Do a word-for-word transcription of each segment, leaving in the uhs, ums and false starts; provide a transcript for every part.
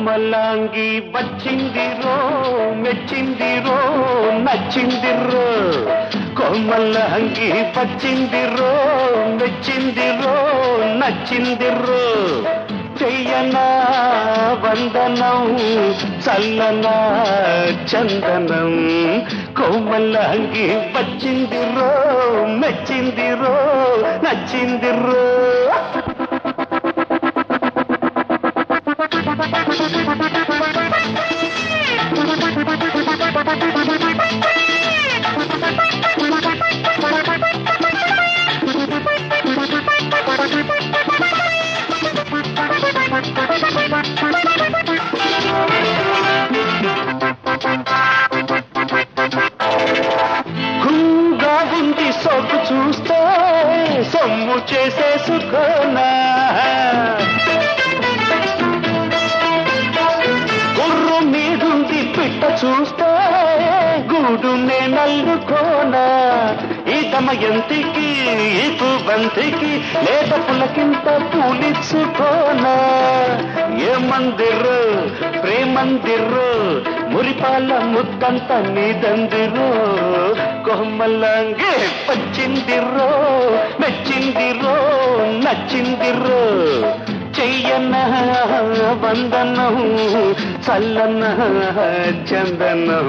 కొమ్మలాంగి వచ్చిందిరో మెచ్చిందిరో నచ్చిందిరో కొమ్మలాంగి వచ్చిందిరో మెచ్చిందిరో నచ్చిందిరో చెయ్యనా వందనం చల్లనా చందనం కొమ్మలాంగి వచ్చిందిరో మెచ్చిందిరో నచ్చిందిరో గుంగా ఉంది సొగ్గు చూస్తే సొమ్ము చేసేసుకోనా గుర్రు మీదుంది పిట్ట చూస్తే గూడు నే నల్లుకోనా ఈ దమయంతికి ఈ పువ్వంతికి లేత పులకింత పూలిచ్చుకోనా ఏ మందిరు ప్రేమందిరు మురిపాల ముద్దంత నీదందిరు కొమ్మలాంగే పచ్చిందిరో మెచ్చిందిరో నచ్చిందిరో చెయ్యన్న వందనం చల్లన్న చందనం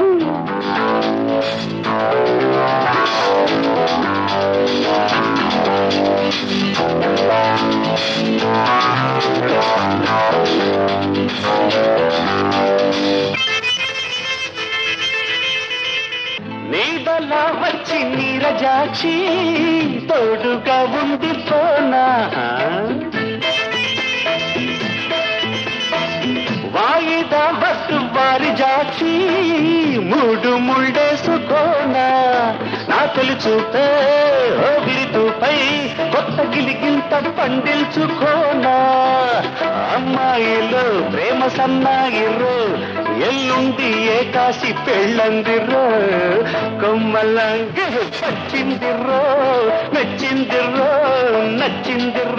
నీడలా వచ్చి నీరజాక్షి తోడుగా ఉంది పోనా వాయిదా బట్టు వారి జాక్షి మూడు ముళ్ళేసుకోనా నా తొలి చూపే ఓగిలితూపై కొత్త గిలిగింత పండిల్చుకోనా అమ్మాయిలు ప్రేమ సన్నాయిరు ఎల్లుండి ఏకాశి పెళ్ళందిరో కొమ్మలంగి పచ్చిందిరో మెచ్చిందిరో నచ్చిందిరో